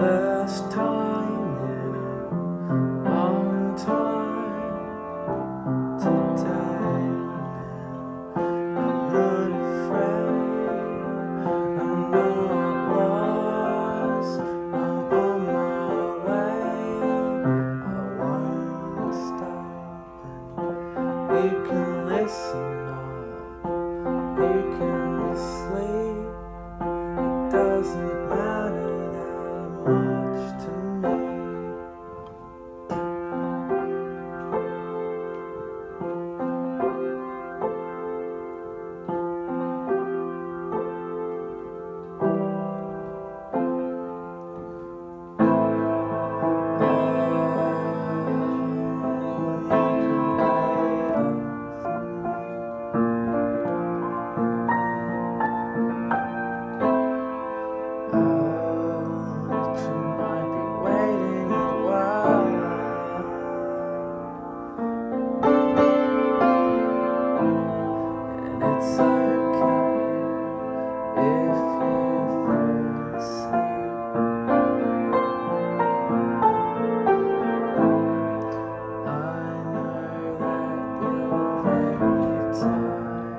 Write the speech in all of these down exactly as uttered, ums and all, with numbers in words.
first time in a long time today. I'm not afraid, I'm not lost, I'm on my way. I won't stop, and you can listen or you can sleep. It doesn't matter that much to me. It's okay if you fall asleep. I know that you're very tired.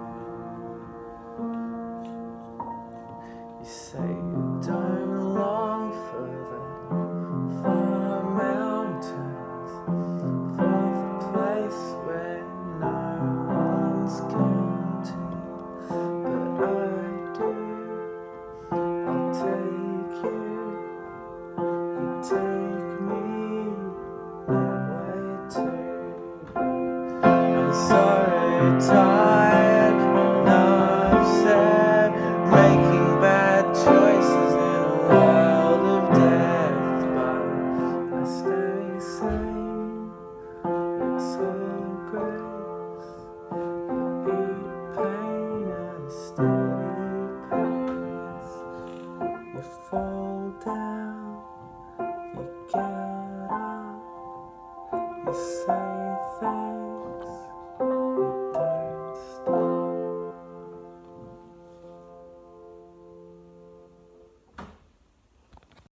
You say you don't long for the far mountains, for the place where no one's counting. But I do, I'll take you, you take me that way too. I'm so tired and upset, making bad choices in a world of death, but I stay sane. It's all grace. You eat pain at a steady pace. You fall down, you get up, you say